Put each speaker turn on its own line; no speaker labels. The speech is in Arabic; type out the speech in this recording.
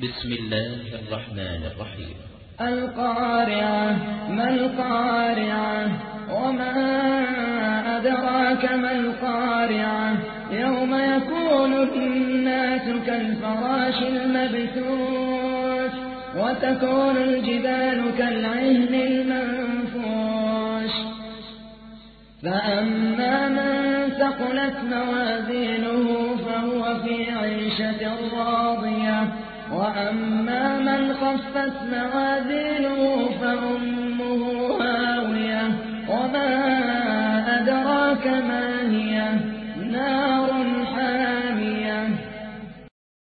بسم الله الرحمن الرحيم.
القارعة. ما القارعة؟ وما أدراك ما القارعة؟ يوم يكون الناس كالفراش المبثوث وتكون الجبال كالعهن المنفوش. فأما من ثقلت موازينه فهو في عيشة راضية، وأما من خفت موازينه فأمه